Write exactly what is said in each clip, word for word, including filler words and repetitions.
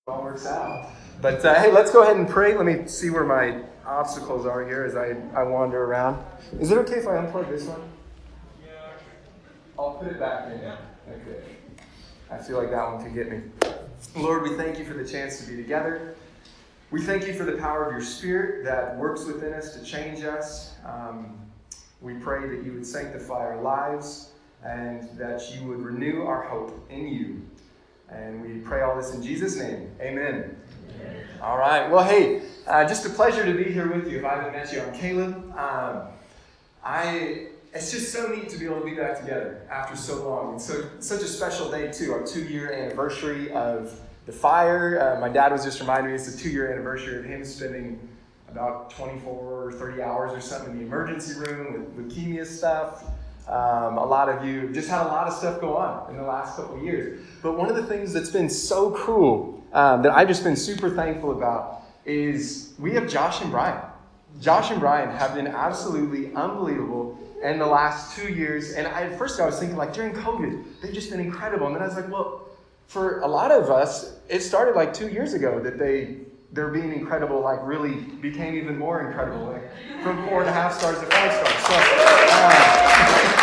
all works out. But uh, hey, let's go ahead and pray. Let me see where my obstacles are here as I, I wander around. Is it okay if I unplug this one? Yeah. I'll put it back in. Okay. I feel like that one could get me. Lord, we thank you for the chance to be together. We thank you for the power of your Spirit that works within us to change us. Um, we pray that you would sanctify our lives and that you would renew our hope in you. And we pray all this in Jesus' name. Amen. Amen. All right. Well, hey, uh, just a pleasure to be here with you. If I haven't met you, I'm Caleb. Um, I it's just so neat to be able to be back together after so long. It's so such a special day too. Our two-year anniversary of the fire. Uh, my dad was just reminding me it's the two-year anniversary of him spending about twenty-four or thirty hours or something in the emergency room with leukemia stuff. Um, a lot of you just had a lot of stuff go on in the last couple of years. But one of the things that's been so cool um, that I've just been super thankful about is we have Josh and Brian. Josh and Brian have been absolutely unbelievable in the last two years. And I, at first I was thinking, like, during COVID, they've just been incredible. And then I was like, well, for a lot of us, it started like two years ago that they, they're being incredible, like really became even more incredible. Like from four and a half stars to five stars. So uh,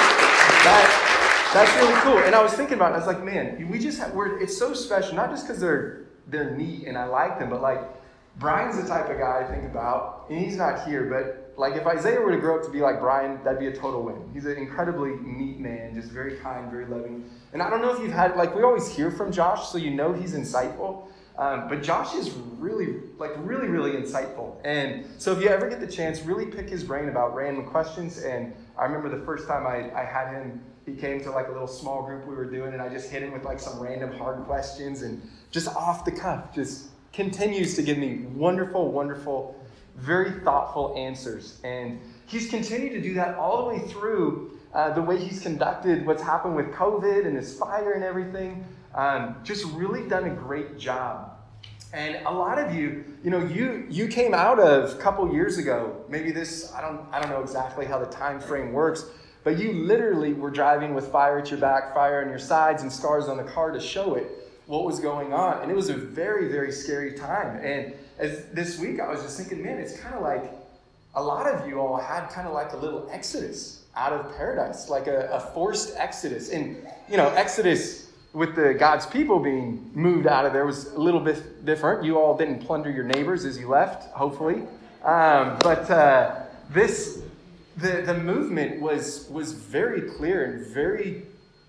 that, that's really cool. And I was thinking about it, I was like, man, we just have, we're, it's so special, not just because they're, they're neat and I like them, but like, Brian's the type of guy I think about, and he's not here, but like if Isaiah were to grow up to be like Brian, that'd be a total win. He's an incredibly neat man, just very kind, very loving. And I don't know if you've had, like we always hear from Josh, so you know he's insightful. Um, but Josh is really, like really, really insightful. And so if you ever get the chance, really pick his brain about random questions. And I remember the first time I, I had him, he came to like a little small group we were doing, and I just hit him with like some random hard questions and just off the cuff, just continues to give me wonderful, wonderful, very thoughtful answers. And he's continued to do that all the way through uh, the way he's conducted what's happened with COVID and his fire and everything. Um, just really done a great job. And a lot of you, you know, you you came out of a couple years ago, maybe this, I don't I don't know exactly how the time frame works, but you literally were driving with fire at your back, fire on your sides, and scars on the car to show it what was going on. And it was a very, very scary time. And as this week, I was just thinking, man, it's kind of like a lot of you all had kind of like a little exodus out of paradise, like a, a forced exodus. And, you know, exodus with the God's people being moved out of there was a little bit different. You all didn't plunder your neighbors as you left, hopefully. Um, but uh, this, the the movement was was very clear and very,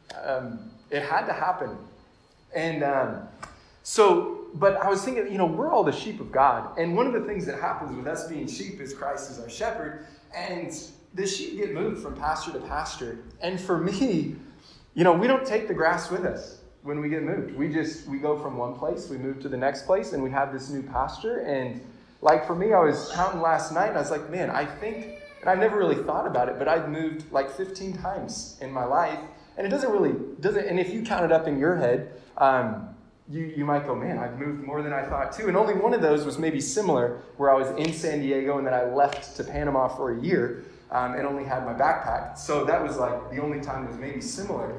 um, it had to happen. And um, so, but I was thinking, you know, we're all the sheep of God. And one of the things that happens with us being sheep is Christ is our shepherd. And the sheep get moved from pasture to pasture. And for me, you know, we don't take the grass with us when we get moved. We just, we go from one place, we move to the next place, and we have this new pasture. And like for me, I was counting last night, and I was like, man, I think, and I've never really thought about it, but I've moved like fifteen times in my life. And it doesn't really, doesn't, and if you count it up in your head, um, you, you might go, man, I've moved more than I thought too. And only one of those was maybe similar, where I was in San Diego and then I left to Panama for a year. Um, and only had my backpack. So that was like the only time it was maybe similar.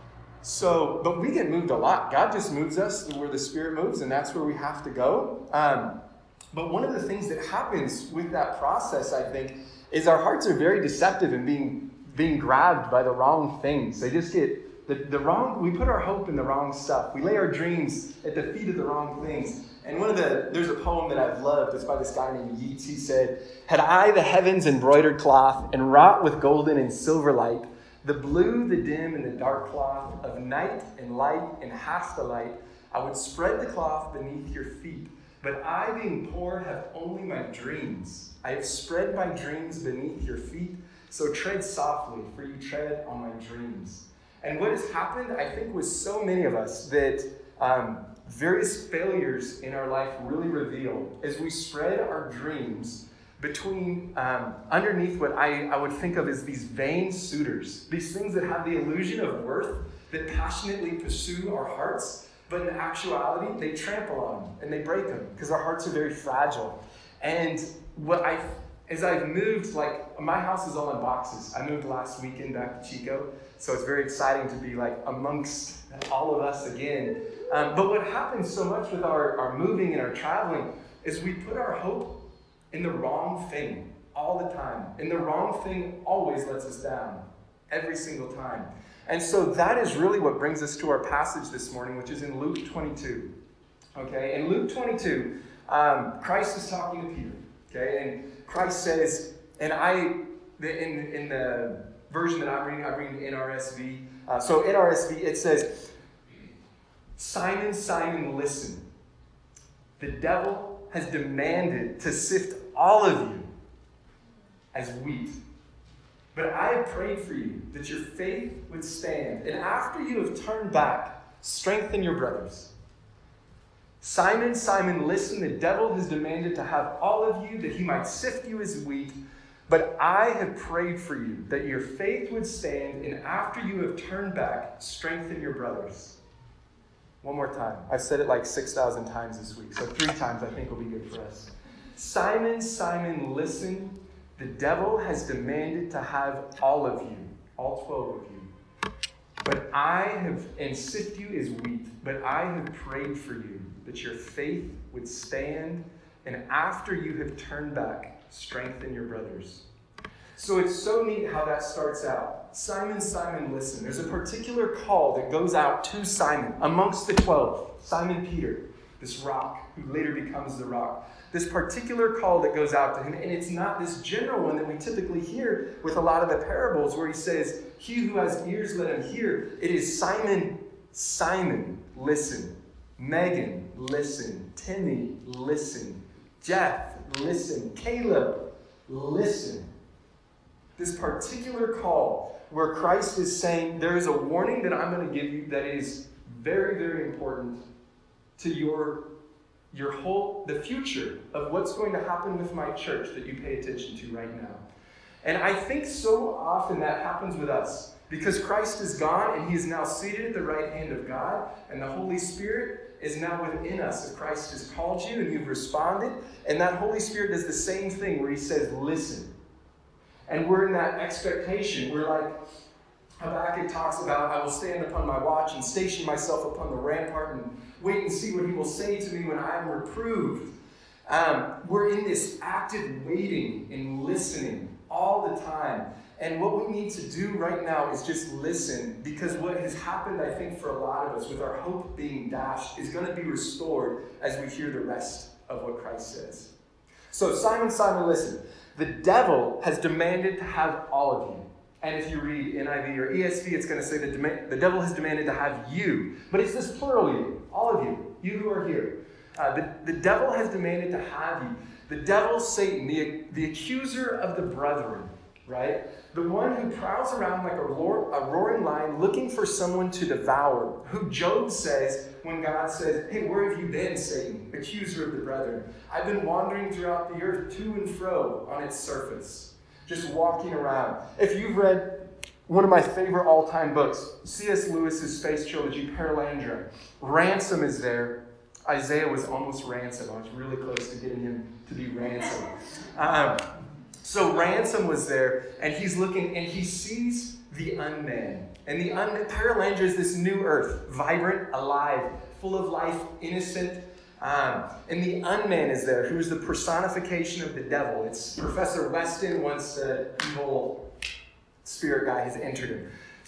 So, but we get moved a lot. God just moves us where the Spirit moves, and that's where we have to go. Um, but one of the things that happens with that process, I think, is our hearts are very deceptive and being being grabbed by the wrong things. They just get the, the wrong, we put our hope in the wrong stuff. We lay our dreams at the feet of the wrong things. And one of the, there's a poem that I've loved. It's by this guy named Yeats. He said, "Had I the heavens embroidered cloth and wrought with golden and silver light, the blue, the dim, and the dark cloth of night and light and half the light, I would spread the cloth beneath your feet. But I, being poor, have only my dreams. I have spread my dreams beneath your feet. So tread softly, for you tread on my dreams." And what has happened, I think, with so many of us that um, various failures in our life really reveal as we spread our dreams between, um, underneath what I, I would think of as these vain suitors, these things that have the illusion of worth, that passionately pursue our hearts, but in actuality, they trample on them and they break them because our hearts are very fragile. And what I, as I've moved, like, my house is all in boxes. I moved last weekend back to Chico, so it's very exciting to be, like, amongst all of us again. Um, but what happens so much with our, our moving and our traveling is we put our hope in the wrong thing all the time. And the wrong thing always lets us down, every single time. And so that is really what brings us to our passage this morning, which is in Luke twenty-two. Okay, in Luke twenty-two, um, Christ is talking to Peter. Okay, and Christ says, and I, the, in, in the version that I'm reading, I'm reading N R S V. Uh, so N R S V, it says, Simon, Simon, listen. The devil has demanded to sift all of you as wheat. But I have prayed for you that your faith would stand. And after you have turned back, strengthen your brothers. Simon, Simon, listen. The devil has demanded to have all of you that he might sift you as wheat. But I have prayed for you that your faith would stand. And after you have turned back, strengthen your brothers. One more time. I've said it like six thousand times this week. So three times I think will be good for us. Simon, Simon, listen. The devil has demanded to have all of you, all twelve of you. But I have, and sift you as wheat, but I have prayed for you that your faith would stand, and after you have turned back, strengthen your brothers. So it's so neat how that starts out. Simon, Simon, listen. There's a particular call that goes out to Simon amongst the twelve. Simon Peter, this rock, who later becomes the rock. This particular call that goes out to him, and it's not this general one that we typically hear with a lot of the parables where he says, he who has ears, let him hear. It is Simon, Simon, listen. Megan, listen. Timmy, listen. Jeff, listen. Caleb, listen. This particular call where Christ is saying, there is a warning that I'm going to give you that is very, very important to your Your whole, the future of what's going to happen with my church that you pay attention to right now. And I think so often that happens with us because Christ is gone and he is now seated at the right hand of God, and the Holy Spirit is now within us. If Christ has called you and you've responded, and that Holy Spirit does the same thing where he says, listen. And we're in that expectation. We're like, Habakkuk talks about, I will stand upon my watch and station myself upon the rampart and wait and see what he will say to me when I am reproved. Um, we're in this active waiting and listening all the time. And what we need to do right now is just listen, because what has happened, I think, for a lot of us, with our hope being dashed, is going to be restored as we hear the rest of what Christ says. So Simon, Simon, listen. The devil has demanded to have all of you. And if you read N I V or E S V, it's going to say that dem- the devil has demanded to have you. But it's this plural you, all of you, you who are here. Uh, the, the devil has demanded to have you. The devil, Satan, the, the accuser of the brethren, right? The one who prowls around like a, roar, a roaring lion looking for someone to devour. Who Job says when God says, hey, where have you been, Satan, accuser of the brethren? I've been wandering throughout the earth to and fro on its surface. Just walking around. If you've read one of my favorite all-time books, C S Lewis's space trilogy, Perelandra, Ransom is there. Isaiah was almost ransomed. I was really close to getting him to be ransomed. Um, so Ransom was there, and he's looking, and he sees the unman. And the unman, Perelandra is this new earth, vibrant, alive, full of life, innocent. Um, and the unman is there, who is the personification of the devil. It's Professor Weston, once the evil spirit guy has entered him.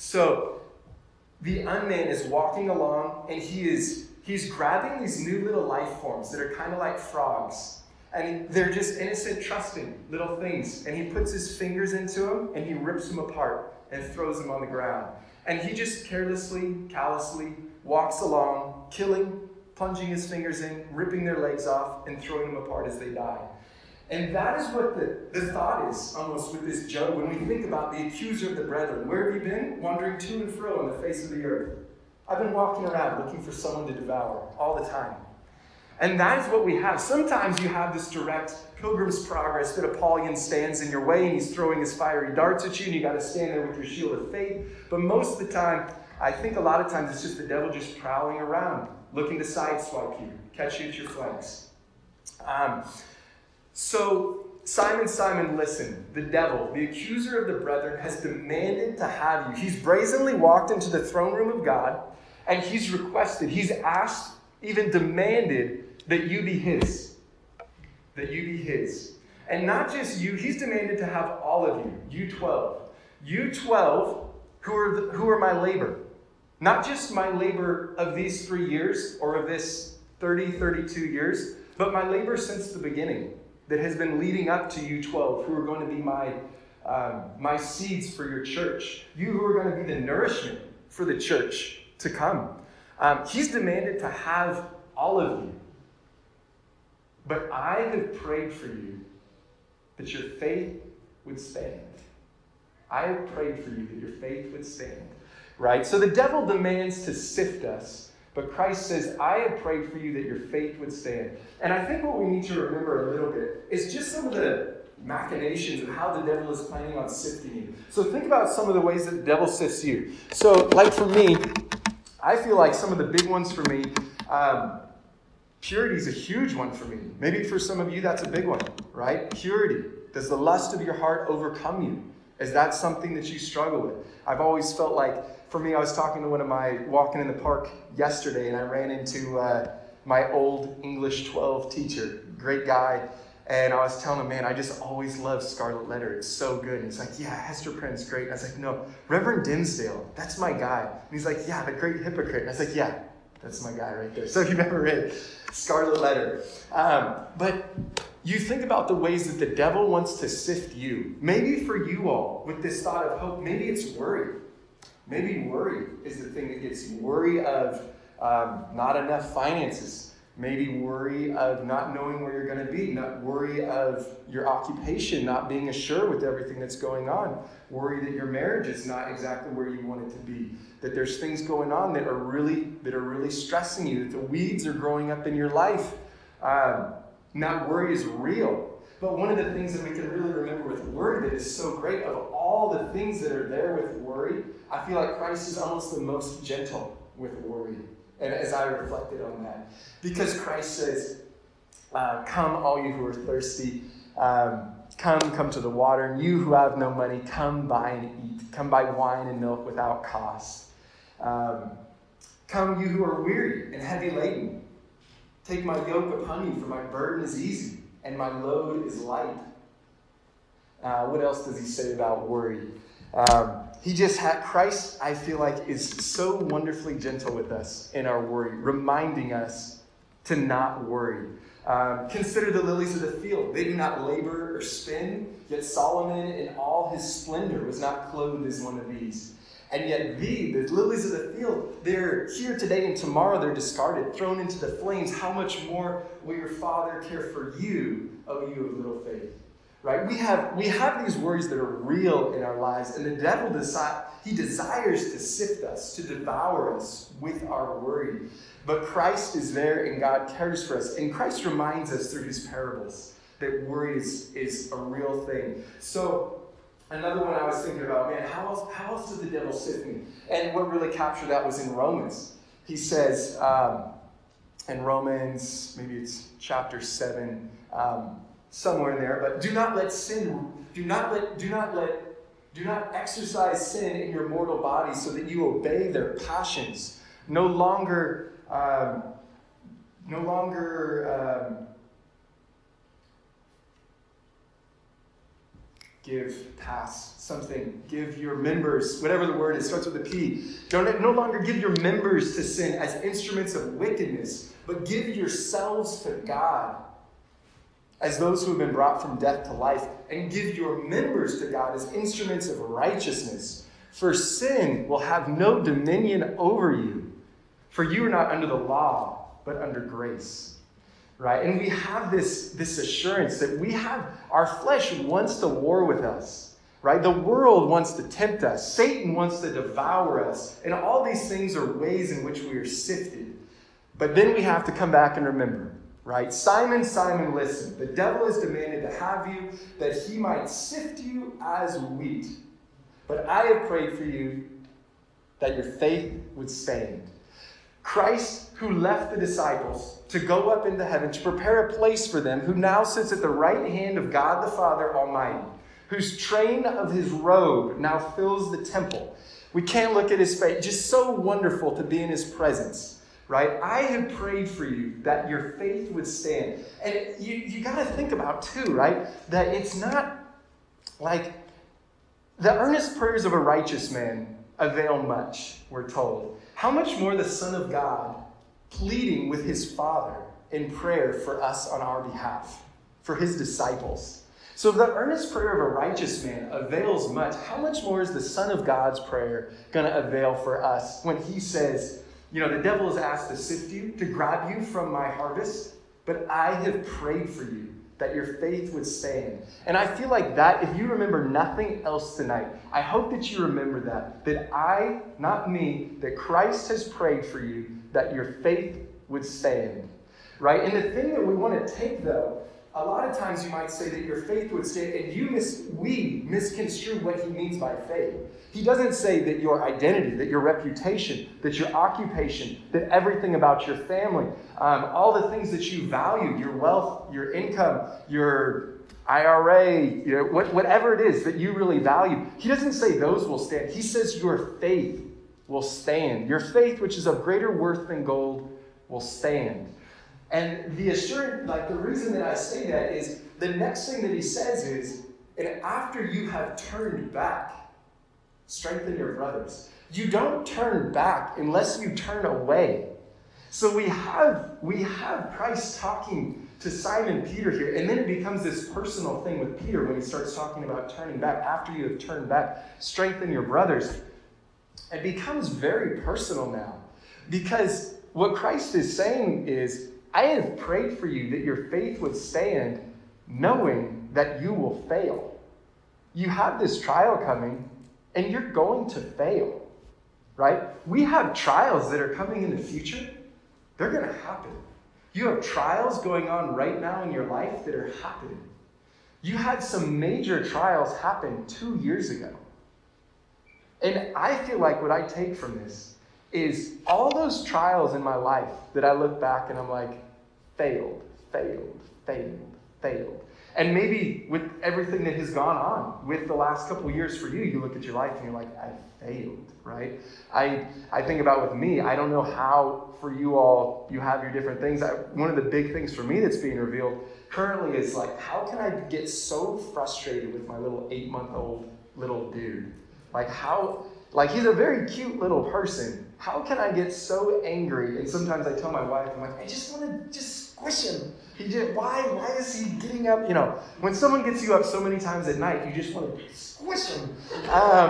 So the unman is walking along, and he is he's grabbing these new little life forms that are kind of like frogs. And they're just innocent, trusting little things. And he puts his fingers into them, and he rips them apart and throws them on the ground. And he just carelessly, callously walks along, killing, plunging his fingers in, ripping their legs off, and throwing them apart as they die. And that is what the, the thought is, almost, with this Job, when we think about the accuser of the brethren. Where have you been? Wandering to and fro on the face of the earth. I've been walking around looking for someone to devour all the time. And that is what we have. Sometimes you have this direct Pilgrim's Progress that Apollyon stands in your way and he's throwing his fiery darts at you and you got to stand there with your shield of faith. But most of the time, I think a lot of times it's just the devil just prowling around, looking to sideswipe you, catch you at your flanks. Um, so Simon, Simon, listen. The devil, the accuser of the brethren, has demanded to have you. He's brazenly walked into the throne room of God, and he's requested, he's asked, even demanded that you be his. That you be his. And not just you, he's demanded to have all of you, you twelve. You twelve who are, the, who are my labor. Not just my labor of these three years or of this thirty, thirty-two years, but my labor since the beginning that has been leading up to you twelve who are going to be my, um, my seeds for your church. You who are going to be the nourishment for the church to come. Um, he's demanded to have all of you. But I have prayed for you that your faith would stand. I have prayed for you that your faith would stand. Right? So the devil demands to sift us, but Christ says, I have prayed for you that your faith would stand. And I think what we need to remember a little bit is just some of the machinations of how the devil is planning on sifting you. So think about some of the ways that the devil sifts you. So like for me, I feel like some of the big ones for me, um, purity is a huge one for me. Maybe for some of you, that's a big one, right? Purity. Does the lust of your heart overcome you? Is that something that you struggle with? I've always felt like, for me, I was talking to one of my, walking in the park yesterday, and I ran into uh, my old English twelve teacher, great guy, and I was telling him, man, I just always loved Scarlet Letter. It's so good. And he's like, yeah, Hester Prynne's great. And I was like, no, Reverend Dimmesdale, that's my guy. And he's like, yeah, the great hypocrite. And I was like, yeah, that's my guy right there. So if you've ever read Scarlet Letter. Um, but you think about the ways that the devil wants to sift you. Maybe for you all, with this thought of hope, maybe it's worry. Maybe worry is the thing that gets you. Worry of um, not enough finances. Maybe worry of not knowing where you're going to be. Not worry of your occupation not being assured with everything that's going on. Worry that your marriage is not exactly where you want it to be. That there's things going on that are really that are really stressing you. That the weeds are growing up in your life. Um, Not worry is real. But one of the things that we can really remember with worry that is so great, of all the things that are there with worry, I feel like Christ is almost the most gentle with worry. And as I reflected on that. Because Christ says, uh, come all you who are thirsty, um, come, come to the water. And you who have no money, come buy and eat. Come buy wine and milk without cost. Um, come you who are weary and heavy laden. Take my yoke upon you, for my burden is easy, and my load is light. Uh, what else does he say about worry? Um, he just had, Christ, I feel like, is so wonderfully gentle with us in our worry, reminding us to not worry. Um, Consider the lilies of the field. They do not labor or spin, yet Solomon in all his splendor was not clothed as one of these. And yet thee, the lilies of the field, they're here today and tomorrow they're discarded, thrown into the flames. How much more will your Father care for you, O you of little faith? Right? We have we have these worries that are real in our lives, and the devil deci- he desires to sift us, to devour us with our worry. But Christ is there and God cares for us. And Christ reminds us through his parables that worry is, is a real thing. So another one I was thinking about, man, how else, how else does the devil sift me? And what really captured that was in Romans. He says, um, in Romans, maybe it's chapter seven, um, somewhere in there, but do not let sin, do not let, do not let, do not exercise sin in your mortal body so that you obey their passions. No longer, um, no longer, um, give, pass, something, give your members, whatever the word is, starts with a P. Don't no longer give your members to sin as instruments of wickedness, but give yourselves to God as those who have been brought from death to life, and give your members to God as instruments of righteousness. For sin will have no dominion over you, for you are not under the law, but under grace. Right? And we have this, this assurance that we have, our flesh wants to war with us. Right? The world wants to tempt us. Satan wants to devour us. And all these things are ways in which we are sifted. But then we have to come back and remember, right? Simon, Simon, listen. The devil has demanded to have you that he might sift you as wheat. But I have prayed for you that your faith would stand. Christ, who left the disciples to go up into heaven to prepare a place for them, who now sits at the right hand of God the Father Almighty, whose train of his robe now fills the temple. We can't look at his face. Just so wonderful to be in his presence, right? I have prayed for you that your faith would stand. And you, you got to think about, too, right, that it's not like the earnest prayers of a righteous man avail much, we're told. How much more the Son of God pleading with his Father in prayer for us on our behalf, for his disciples. So if the earnest prayer of a righteous man avails much, how much more is the Son of God's prayer going to avail for us when he says, you know, the devil has asked to sift you, to grab you from my harvest, but I have prayed for you that your faith would stand. And I feel like that, if you remember nothing else tonight, I hope that you remember that, that I, not me, that Christ has prayed for you, that your faith would stand, right? And the thing that we want to take, though, a lot of times you might say that your faith would stand, and you mis- we misconstrue what he means by faith. He doesn't say that your identity, that your reputation, that your occupation, that everything about your family, um, all the things that you value, your wealth, your income, your I R A, you know, what, whatever it is that you really value. He doesn't say those will stand. He says your faith will stand. Your faith, which is of greater worth than gold, will stand. And the assurance, like the reason that I say that is the next thing that he says is, and after you have turned back, strengthen your brothers. You don't turn back unless you turn away. So we have we have Christ talking to Simon Peter here, and then it becomes this personal thing with Peter when he starts talking about turning back. After you have turned back, strengthen your brothers. It becomes very personal now, because what Christ is saying is, I have prayed for you that your faith would stand, knowing that you will fail. You have this trial coming, and you're going to fail, right? We have trials that are coming in the future. They're going to happen. You have trials going on right now in your life that are happening. You had some major trials happen two years ago. And I feel like what I take from this is all those trials in my life that I look back and I'm like, failed, failed, failed, failed. And maybe with everything that has gone on with the last couple of years for you, you look at your life and you're like, I failed, right? I I think about with me, I don't know how for you all, you have your different things. I, one of the big things for me that's being revealed currently is like, how can I get so frustrated with my little eight-month-old little dude? Like how, like he's a very cute little person. How can I get so angry? And sometimes I tell my wife, I'm like, I just want to just squish him. He did. Why? Why is he getting up? You know, when someone gets you up so many times at night, you just want to squish him. Um,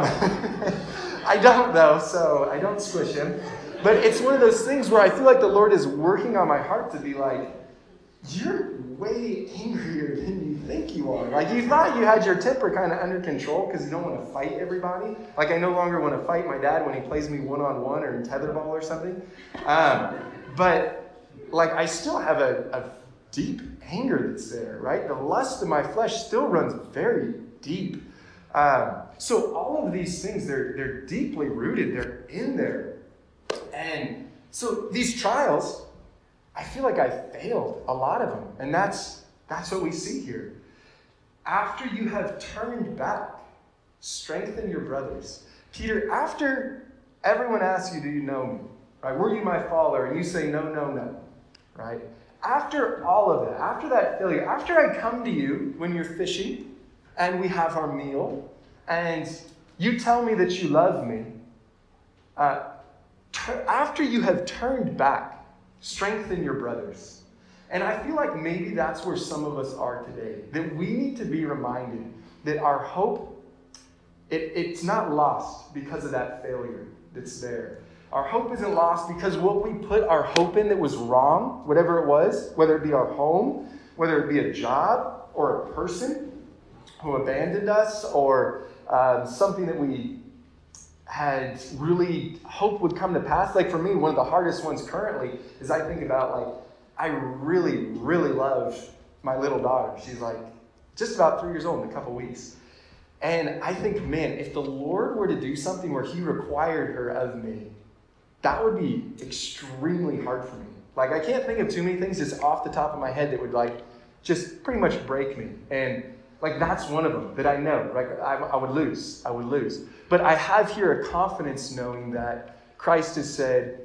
I don't though, so I don't squish him. But it's one of those things where I feel like the Lord is working on my heart to be like, you're way angrier than you think you are. Like you thought you had your temper kind of under control because you don't want to fight everybody. Like I no longer want to fight my dad when he plays me one-on-one or in tetherball or something. Um, but like I still have a, a deep anger that's there, right? The lust of my flesh still runs very deep. Um, so all of these things, they're they're deeply rooted. They're in there. And so these trials, I feel like I failed a lot of them. And that's that's what we see here. After you have turned back, strengthen your brothers. Peter, after everyone asks you, do you know me? Right? Were you my follower? And you say, no, no, no. Right? After all of that, after that failure, after I come to you when you're fishing and we have our meal and you tell me that you love me, uh, ter- after you have turned back, strengthen your brothers. And I feel like maybe that's where some of us are today, that we need to be reminded that our hope, it, it's not lost because of that failure that's there. Our hope isn't lost because what we put our hope in that was wrong, whatever it was, whether it be our home, whether it be a job or a person who abandoned us or um, something that we had really hoped would come to pass. Like for me, one of the hardest ones currently is I think about like, I really, really love my little daughter. She's like just about three years old in a couple weeks. And I think, man, if the Lord were to do something where he required her of me, that would be extremely hard for me. Like, I can't think of too many things just off the top of my head that would, like, just pretty much break me. And, like, that's one of them that I know. Like, I, I would lose. I would lose. But I have here a confidence knowing that Christ has said,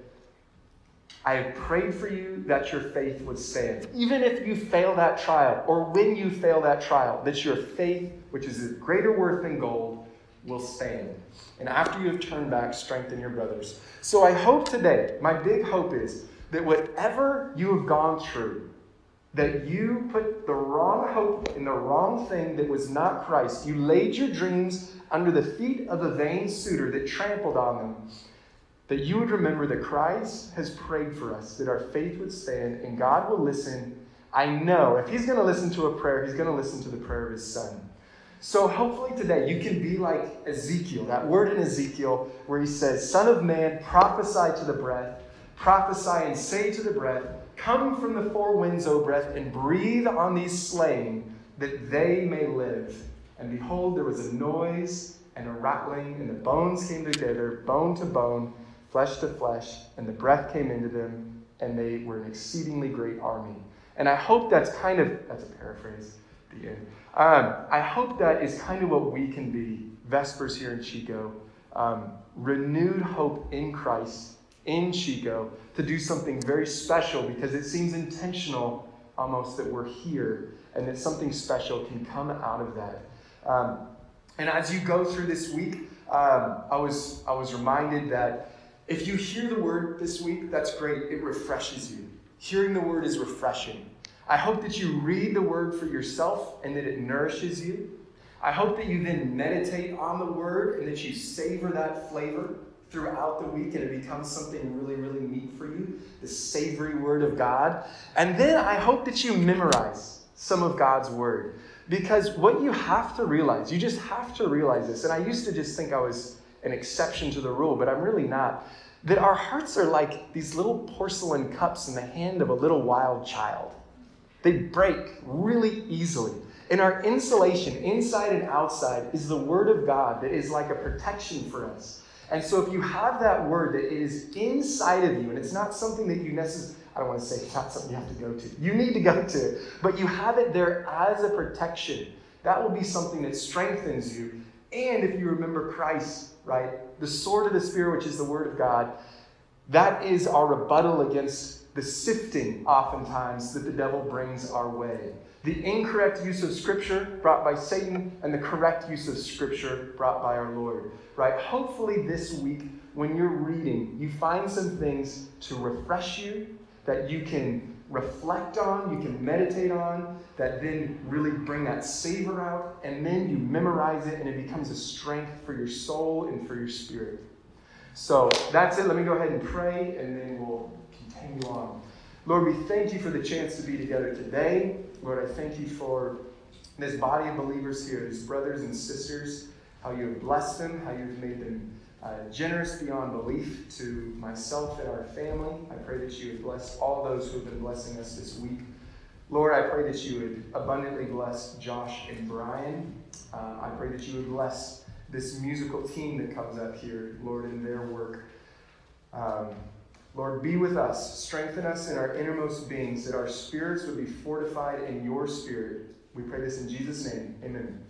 I have prayed for you that your faith would stand. Even if you fail that trial, or when you fail that trial, that your faith, which is of greater worth than gold, will stand. And after you have turned back, strengthen your brothers. So I hope today, my big hope is that whatever you have gone through, that you put the wrong hope in the wrong thing that was not Christ. You laid your dreams under the feet of a vain suitor that trampled on them. That you would remember that Christ has prayed for us, that our faith would stand, and God will listen. I know if he's going to listen to a prayer, he's going to listen to the prayer of his son. So hopefully today you can be like Ezekiel, that word in Ezekiel where he says, Son of man, prophesy to the breath, prophesy and say to the breath, come from the four winds, O breath, and breathe on these slain, that they may live. And behold, there was a noise and a rattling, and the bones came together, bone to bone, flesh to flesh, and the breath came into them, and they were an exceedingly great army. And I hope that's kind of, that's a paraphrase, the end. Um, I hope that is kind of what we can be, Vespers here in Chico. Um, renewed hope in Christ, in Chico, to do something very special, because it seems intentional almost that we're here, and that something special can come out of that. Um, and as you go through this week, um, I was I was reminded that if you hear the word this week, that's great. It refreshes you. Hearing the word is refreshing. I hope that you read the word for yourself and that it nourishes you. I hope that you then meditate on the word and that you savor that flavor throughout the week and it becomes something really, really neat for you, the savory word of God. And then I hope that you memorize some of God's word. Because what you have to realize, you just have to realize this, and I used to just think I was an exception to the rule, but I'm really not, that our hearts are like these little porcelain cups in the hand of a little wild child. They break really easily. And our insulation, inside and outside, is the word of God that is like a protection for us. And so if you have that word that is inside of you, and it's not something that you necessarily, I don't want to say it's not something you have to go to. You need to go to. But you have it there as a protection. That will be something that strengthens you. And if you remember Christ, right, the sword of the Spirit, which is the word of God, that is our rebuttal against the sifting, oftentimes, that the devil brings our way. The incorrect use of Scripture brought by Satan and the correct use of Scripture brought by our Lord. Right? Hopefully this week, when you're reading, you find some things to refresh you, that you can reflect on, you can meditate on, that then really bring that savor out, and then you memorize it, and it becomes a strength for your soul and for your spirit. So that's it. Let me go ahead and pray, and then we'll continue on. Lord, we thank you for the chance to be together today. Lord, I thank you for this body of believers here, these brothers and sisters, how you have blessed them, how you have made them uh, generous beyond belief to myself and our family. I pray that you would bless all those who have been blessing us this week. Lord, I pray that you would abundantly bless Josh and Brian. Uh, I pray that you would bless this musical team that comes up here, Lord, in their work. Um, Lord, be with us. Strengthen us in our innermost beings, that our spirits would be fortified in your spirit. We pray this in Jesus' name. Amen.